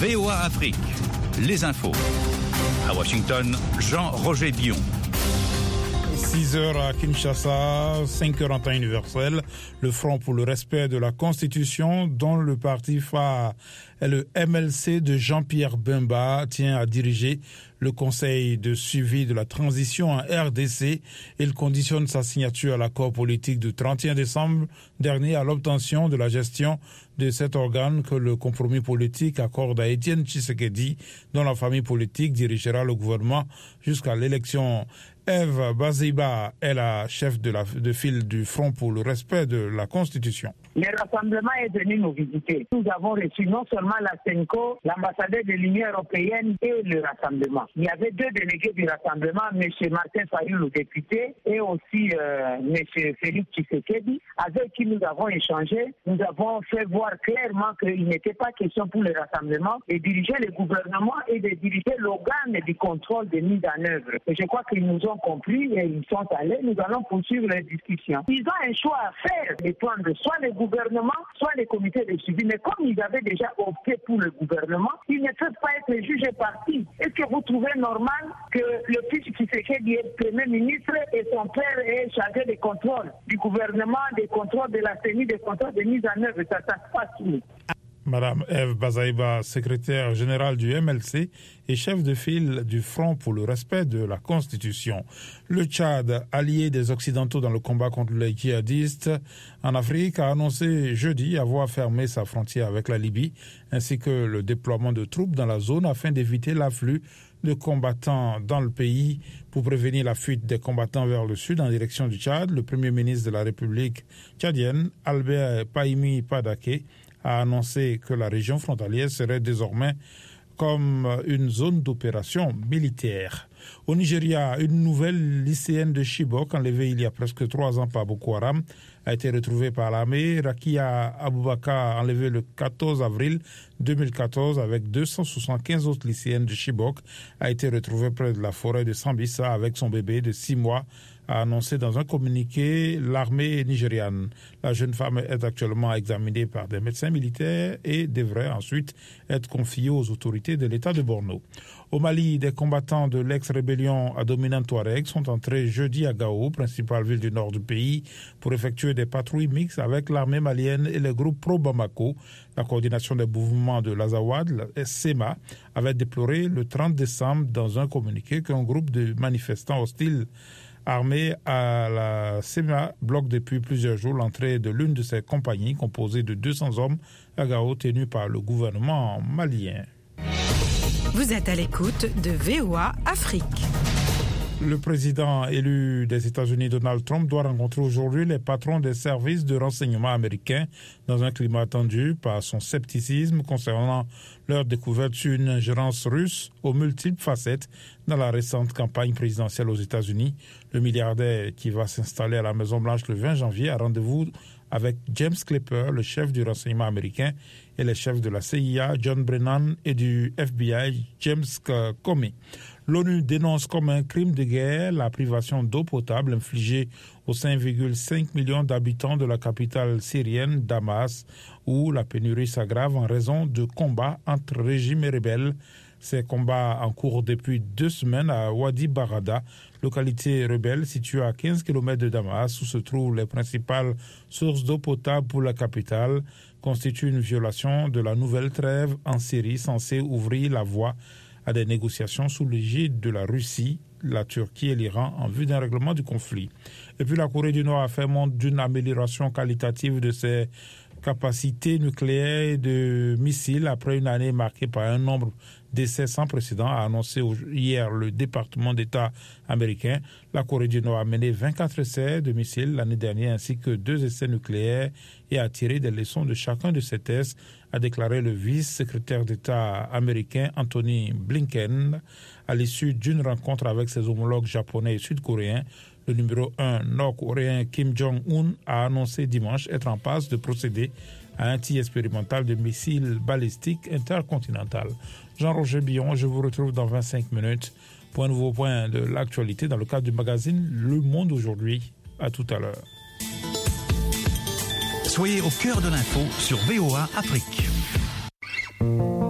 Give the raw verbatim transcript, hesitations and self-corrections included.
V O A Afrique, les infos. À Washington, Jean-Roger Bion. six heures à Kinshasa, cinq heures en temps universel. Le Front pour le respect de la Constitution, dont le parti phare est le M L C de Jean-Pierre Bemba, tient à diriger le Conseil de suivi de la transition en R D C. Il conditionne sa signature à l'accord politique du trente et un décembre dernier à l'obtention de la gestion de cet organe que le compromis politique accorde à Étienne Tshisekedi, dont la famille politique dirigera le gouvernement jusqu'à l'élection. Eve Bazaiba est la chef de, la, de file du Front pour le respect de la Constitution. Le rassemblement est venu nous visiter. Nous avons reçu non seulement la SENCO, l'ambassadeur de l'Union européenne et le rassemblement. Il y avait deux délégués du rassemblement, M. Martin Fayou, le député, et aussi euh, M. Félix Tshisekedi, avec qui nous avons échangé. Nous avons fait voir clairement qu'il n'était pas question pour le rassemblement de diriger le gouvernement et de diriger l'organe du contrôle de mise en œuvre. Et je crois qu'ils nous ont compris et ils sont allés. Nous allons poursuivre les discussions. Ils ont un choix à faire, de prendre soit le gouvernement, soit les comités de suivi. Mais comme ils avaient déjà opté pour le gouvernement, ils ne peuvent pas être jugés partis. Est-ce que vous trouvez normal que le fils Tshisekedi est Premier ministre et son père est chargé des contrôles du gouvernement, des contrôles de la C E N I, des contrôles de mise en œuvre? Ça, ça se passe où? Madame Eve Bazaiba, secrétaire générale du M L C et chef de file du Front pour le respect de la Constitution. Le Tchad, allié des Occidentaux dans le combat contre les djihadistes en Afrique, a annoncé jeudi avoir fermé sa frontière avec la Libye, ainsi que le déploiement de troupes dans la zone afin d'éviter l'afflux de combattants dans le pays. Pour prévenir la fuite des combattants vers le sud en direction du Tchad, le Premier ministre de la République tchadienne, Albert Pahimi Padaké, a annoncé que la région frontalière serait désormais comme une zone d'opération militaire. Au Nigeria, une nouvelle lycéenne de Chibok, enlevée il y a presque trois ans par Boko Haram, a été retrouvée par l'armée. Rakia Aboubakar, enlevée le quatorze avril deux mille quatorze avec deux cent soixante-quinze autres lycéennes de Chibok, a été retrouvée près de la forêt de Sambisa avec son bébé de six mois, a annoncé dans un communiqué l'armée nigériane. La jeune femme est actuellement examinée par des médecins militaires et devrait ensuite être confiée aux autorités de l'État de Borno. Au Mali, des combattants de l'ex-rébellion à dominante Touareg sont entrés jeudi à Gao, principale ville du nord du pays, pour effectuer des patrouilles mixtes avec l'armée malienne et le groupe pro-Bamako. La coordination des mouvements de l'Azawad, la S E M A, avait déploré le trente décembre dans un communiqué qu'un groupe de manifestants hostiles armés à la S E M A bloque depuis plusieurs jours l'entrée de l'une de ses compagnies composée de deux cents hommes à Gao, tenue par le gouvernement malien. Vous êtes à l'écoute de V O A Afrique. Le président élu des États-Unis, Donald Trump, doit rencontrer aujourd'hui les patrons des services de renseignement américains dans un climat tendu par son scepticisme concernant leur découverte sur une ingérence russe aux multiples facettes dans la récente campagne présidentielle aux États-Unis. Le milliardaire qui va s'installer à la Maison-Blanche le vingt janvier a rendez-vous avec James Clapper, le chef du renseignement américain, et les chefs de la C I A, John Brennan, et du F B I, James Comey. L'ONU dénonce comme un crime de guerre la privation d'eau potable infligée aux cinq virgule cinq millions d'habitants de la capitale syrienne, Damas, où la pénurie s'aggrave en raison de combats entre régimes et rebelles. Ces combats en cours depuis deux semaines à Wadi Barada, localité rebelle située à quinze kilomètres de Damas, où se trouvent les principales sources d'eau potable pour la capitale, constituent une violation de la nouvelle trêve en Syrie censée ouvrir la voie à des négociations sous l'égide de la Russie, la Turquie et l'Iran en vue d'un règlement du conflit. Et puis la Corée du Nord a fait montre d'une amélioration qualitative de ses capacités nucléaires et de missiles après une année marquée par un nombre d'essais sans précédent, a annoncé hier le département d'État américain. La Corée du Nord a mené vingt-quatre essais de missiles l'année dernière ainsi que deux essais nucléaires et a tiré des leçons de chacun de ces tests, a déclaré le vice-secrétaire d'État américain Anthony Blinken à l'issue d'une rencontre avec ses homologues japonais et sud-coréens. Le numéro un nord-coréen Kim Jong-un a annoncé dimanche être en passe de procéder à un tir expérimental de missiles balistiques intercontinental. Jean-Roger Bion, je vous retrouve dans vingt-cinq minutes pour un nouveau point de l'actualité dans le cadre du magazine Le Monde aujourd'hui. À tout à l'heure. Soyez au cœur de l'info sur V O A Afrique.